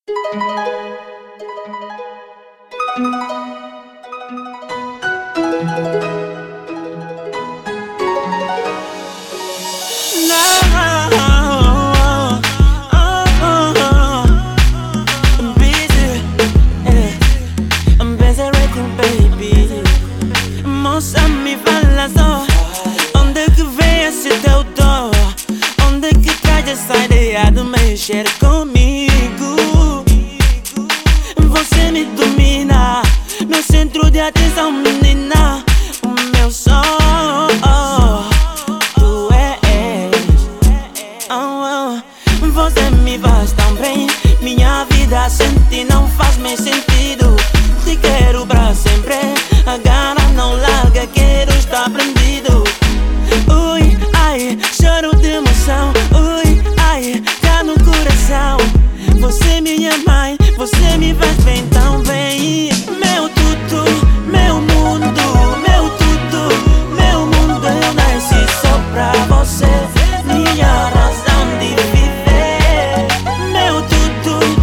Moça, me fala só, onde que vem esse teu dó? Onde que traz essa ideia de mexer comigo? Você me domina, meu centro de atenção, menina. O meu som, tu és. Você me faz tão bem. Minha vida sem ti não faz mais sentido. Te quero pra sempre. A gana não larga, quero estar prendido. Ui, ai, choro de emoção. Ui, ai, tá no coração. Você minha mãe, você me faz bem tão bem. Meu tudo, meu mundo, meu tudo, meu mundo. Eu nasci só pra você, minha razão de viver. Meu tudo,